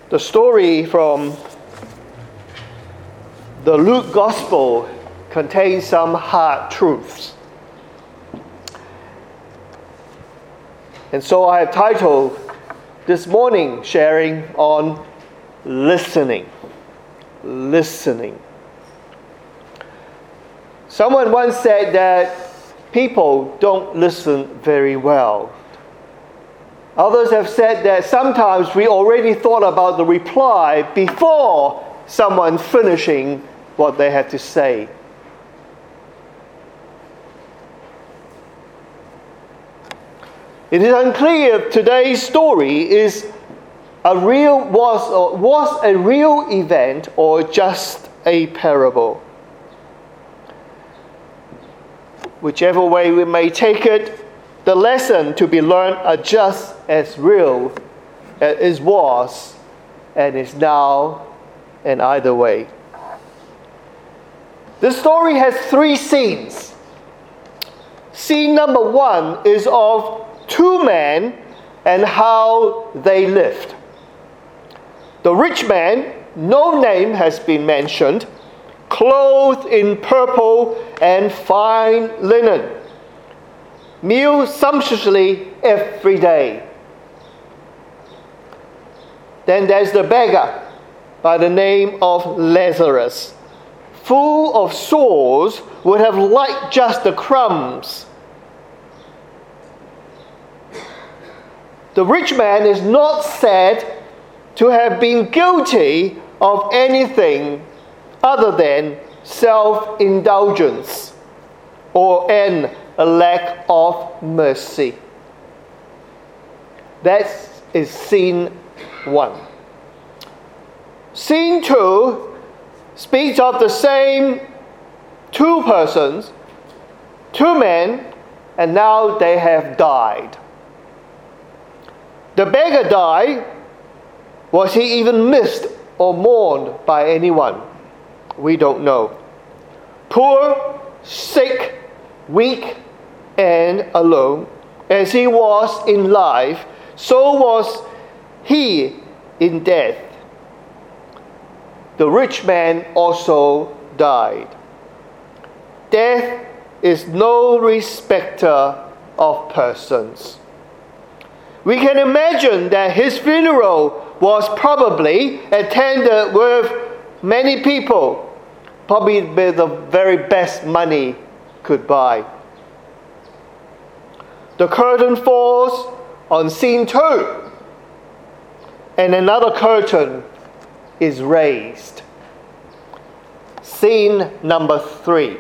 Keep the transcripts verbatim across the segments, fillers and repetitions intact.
The story from the Luke Gospel contains some hard truths. And so I have titled this morning sharing on listening. Listening. Someone once said that people don't listen very well. Others have said that sometimes we already thought about the reply before someone finishing what they had to say. It is unclear if today's story is a real was or was a real event or just a parable. Whichever way we may take it, the lesson to be learned are just as real as it was and is now, and either way. The story has three scenes. Scene number one is of two men and how they lived. The rich man, no name has been mentioned, clothed in purple and fine linen, meal sumptuously every day. Then there's the beggar by the name of Lazarus, full of sores, would have liked just the crumbs. The rich man is not said to have been guilty of anything other than self-indulgence or an a lack of mercy. That is scene one. Scene two speaks of the same two persons, two men, and now they have died. The beggar died. Was he even missed or mourned by anyone? We don't know. Poor, sick, weak, and alone, as he was in life, so was he in death. The rich man also died. Death is no respecter of persons. We can imagine that his funeral was probably attended with many people, probably with the very best money could buy. The curtain falls on scene two, and another curtain is raised. Scene number three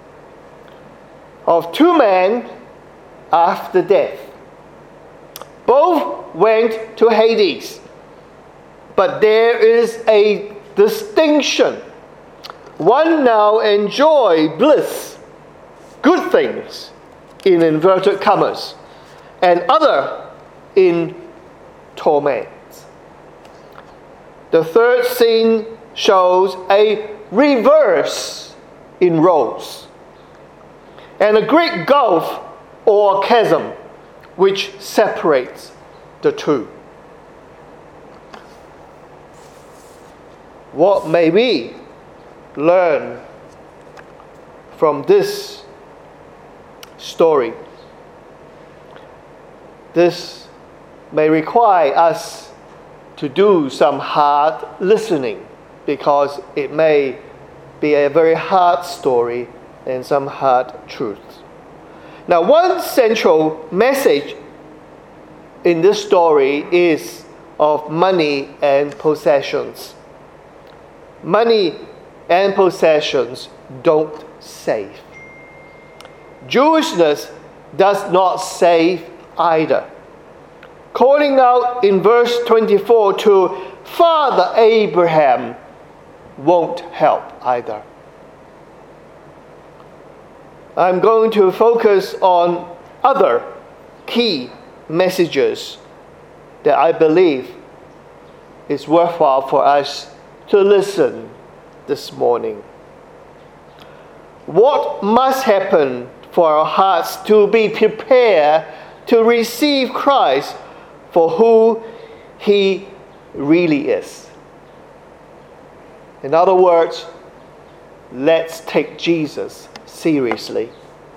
of two men after death. Both went to Hades, but there is a distinction. One now enjoy bliss, good things, in inverted commas, and other in torment. The third scene shows a reverse in roles, and a great gulf or chasm which separates the two. What may we learn from this story? This may require us to do some hard listening, because it may be a very hard story and some hard truths. Now, one central message in this story is of money and possessions. Money and possessions don't save. Jewishness does not save either. Calling out in verse twenty-four to Father Abraham won't help either. I'm going to focus on other key messages that I believe is worthwhile for us to listen this morning. What must happen for our hearts to be prepared to receive Christ for who He really is. In other words, let's take Jesus seriously.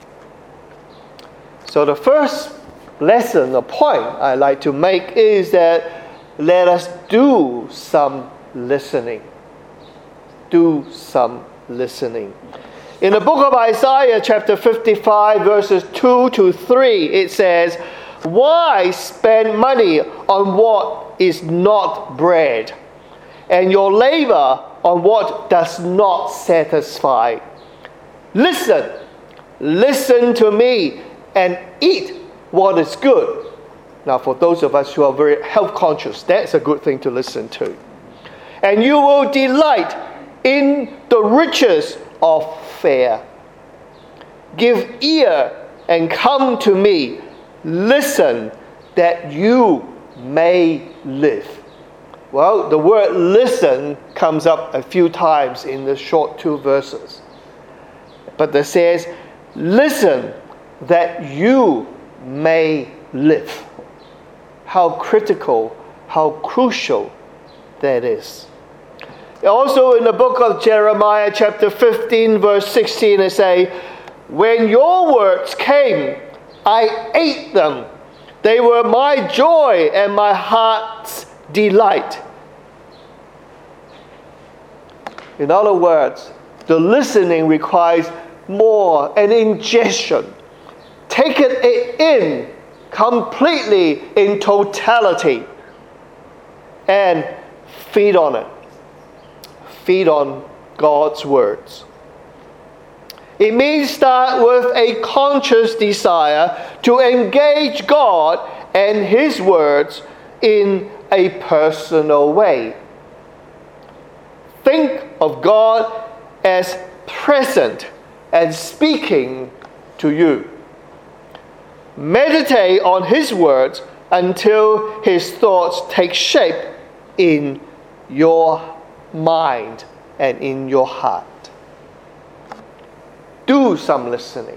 So the first lesson, or point I like to make is that let us do some listening. Do some listening. In the book of Isaiah, chapter fifty-five, verses two to three, it says, "Why spend money on what is not bread, and your labor on what does not satisfy? Listen, listen to me, and eat what is good." Now, for those of us who are very health conscious, that's a good thing to listen to. "And you will delight in the riches of fare. Give ear and come to me. Listen that you may live." Well, the word listen comes up a few times in the short two verses. But it says, listen that you may live. How critical, how crucial that is. Also in the book of Jeremiah, chapter fifteen, verse sixteen, it says, "When your words came, I ate them. They were my joy and my heart's delight." In other words, the listening requires more, an ingestion. Take it in completely, in totality, and feed on it. Feed on God's words. It means start with a conscious desire to engage God and His words in a personal way. Think of God as present and speaking to you. Meditate on His words until His thoughts take shape in your mind and in your heart. Do some listening.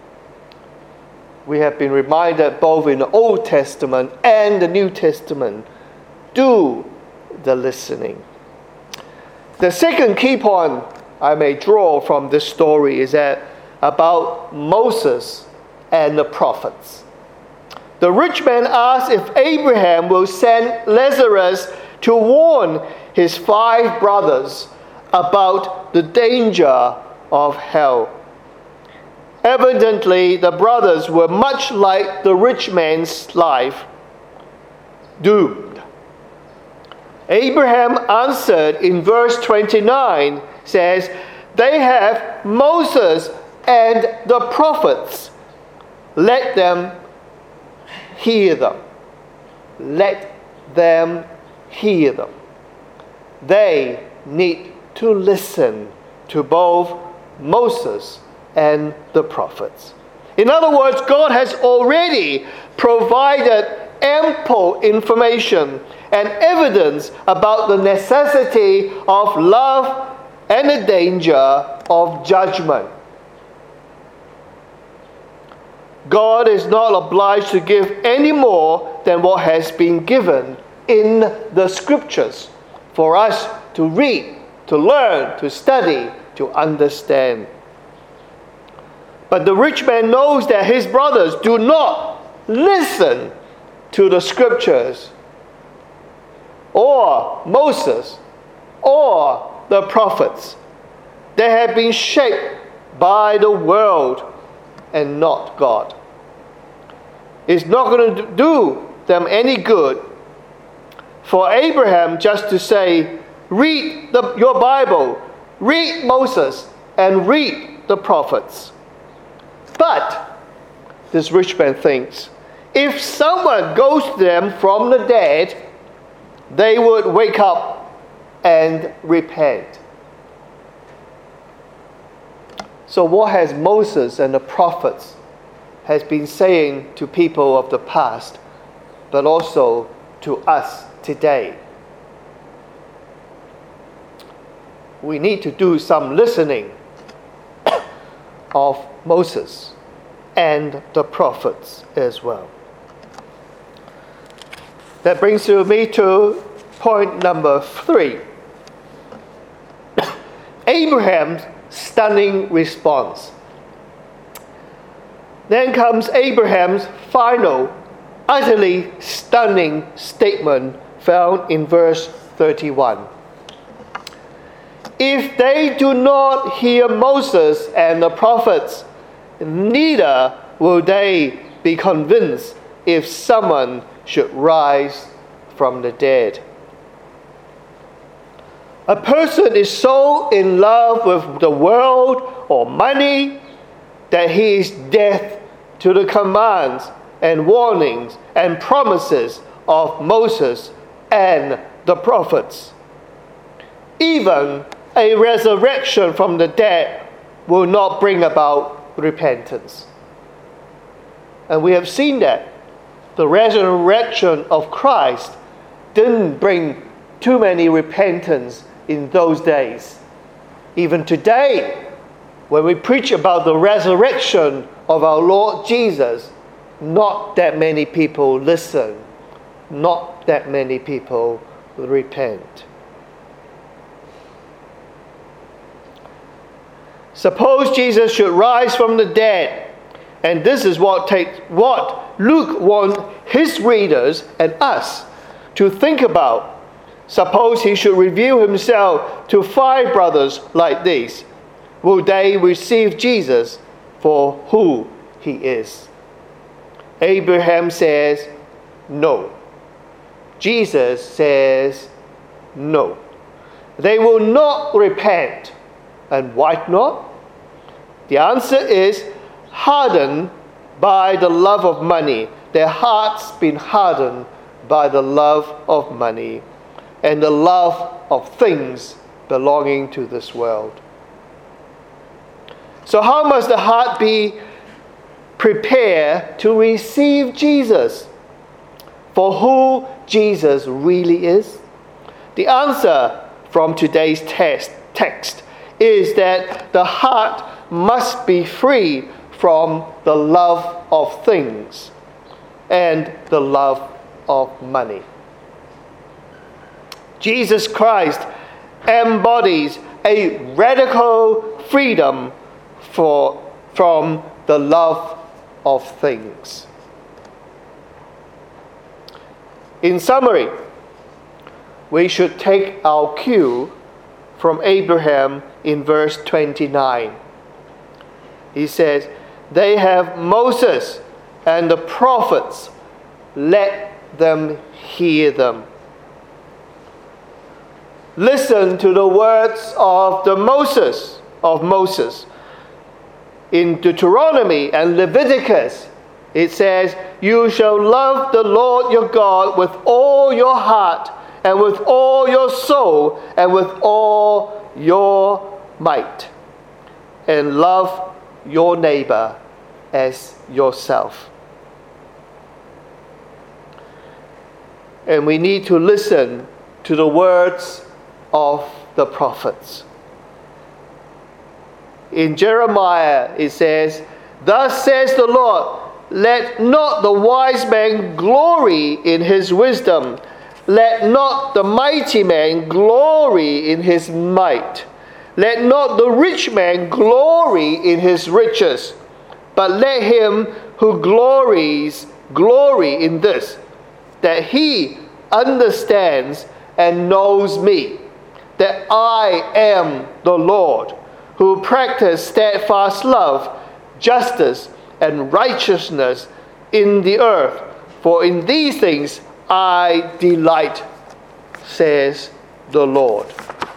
We have been reminded both in the Old Testament and the New Testament. Do the listening. The second key point I may draw from this story is that about Moses and the prophets. The rich man asked if Abraham will send Lazarus to warn his five brothers about the danger of hell. Evidently, the brothers were much like the rich man's life, doomed. Abraham answered in verse twenty-nine, says, "They have Moses and the prophets. Let them hear them." Let them hear them. They need to listen to both Moses and the prophets. In other words, God has already provided ample information and evidence about the necessity of love and the danger of judgment. God is not obliged to give any more than what has been given in the Scriptures for us to read, to learn, to study, to understand. But the rich man knows that his brothers do not listen to the Scriptures or Moses or the prophets. They have been shaped by the world and not God. It's not going to do them any good for Abraham just to say, read the, your Bible, read Moses, and read the prophets. But this rich man thinks, if someone goes to them from the dead, they would wake up and repent. So what has Moses and the prophets has been saying to people of the past, but also to us today? We need to do some listening of Moses and the prophets as well. That brings me to point number three. Abraham's stunning response. Then comes Abraham's final, utterly stunning statement found in verse thirty-one. If they do not hear Moses and the prophets, neither will they be convinced if someone should rise from the dead. A person is so in love with the world or money that he is deaf to the commands and warnings and promises of Moses and the prophets. Even a resurrection from the dead will not bring about repentance. And we have seen that. The resurrection of Christ didn't bring too many repentance in those days. Even today, when we preach about the resurrection of our Lord Jesus, not that many people listen. Not that many people repent. Suppose Jesus should rise from the dead, and this is what takes what Luke wants his readers and us to think about. Suppose he should reveal himself to five brothers like these. Will they receive Jesus for who he is? Abraham says no. Jesus says no. They will not repent. And why not? The answer is hardened by the love of money. Their hearts been hardened by the love of money and the love of things belonging to this world. So how must the heart be prepared to receive Jesus for who Jesus really is? The answer from today's text, text is that the heart must be free from the love of things and the love of money. Jesus Christ embodies a radical freedom for, from the love of things. In summary, we should take our cue from Abraham in verse twenty-nine. He says, they have Moses and the prophets, let them hear them. Listen to the words of the Moses of Moses. In Deuteronomy and Leviticus, it says, you shall love the Lord your God with all your heart and with all your soul and with all your might, and love your neighbor as yourself. And we need to listen to the words of the prophets. In Jeremiah it says, thus says the Lord, let not the wise man glory in his wisdom, let not the mighty man glory in his might, let not the rich man glory in his riches, but let him who glories glory in this, that he understands and knows me, that I am the Lord, who practice steadfast love, justice, and righteousness in the earth. For in these things I delight, says the Lord.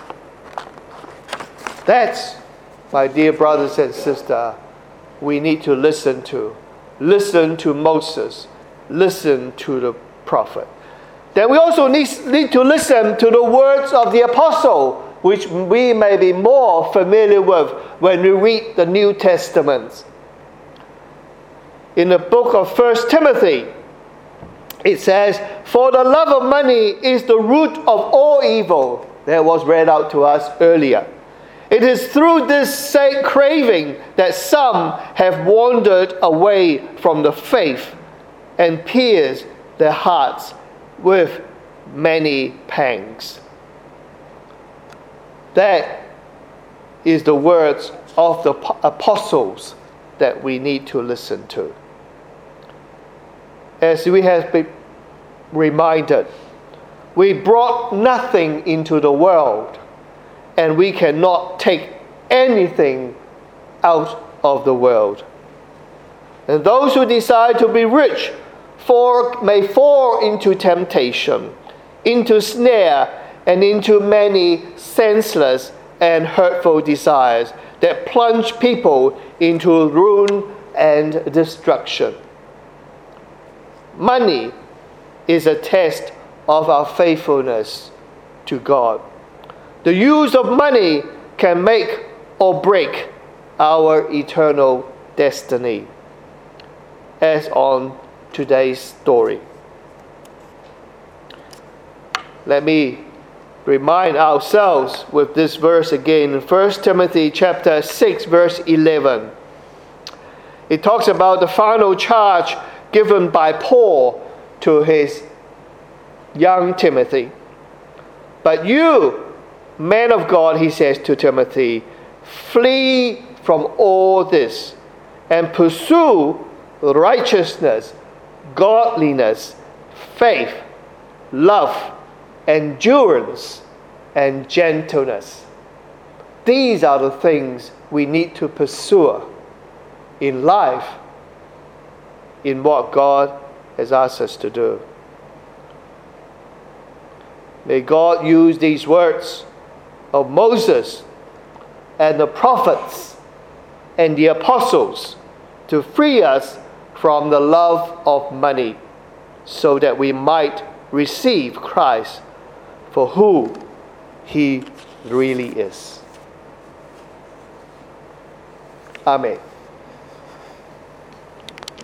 That's, my dear brothers and sisters, we need to listen to. Listen to Moses. Listen to the prophet. Then we also need, need to listen to the words of the apostle, which we may be more familiar with when we read the New Testament. In the book of First Timothy, it says, for the love of money is the root of all evil. That was read out to us earlier. It is through this same craving that some have wandered away from the faith and pierced their hearts with many pangs. That is the words of the apostles that we need to listen to. As we have been reminded, we brought nothing into the world, and we cannot take anything out of the world. And those who desire to be rich for, may fall into temptation, into snare, and into many senseless and hurtful desires that plunge people into ruin and destruction. Money is a test of our faithfulness to God. The use of money can make or break our eternal destiny, as on today's story. Let me remind ourselves with this verse again in First Timothy chapter six, verse eleven. It talks about the final charge given by Paul to his young Timothy. But you, man of God, he says to Timothy, flee from all this and pursue righteousness, godliness, faith, love, endurance, and gentleness. These are the things we need to pursue in life, in what God has asked us to do. May God use these words of Moses and the prophets and the apostles to free us from the love of money, so that we might receive Christ for who He really is. Amen.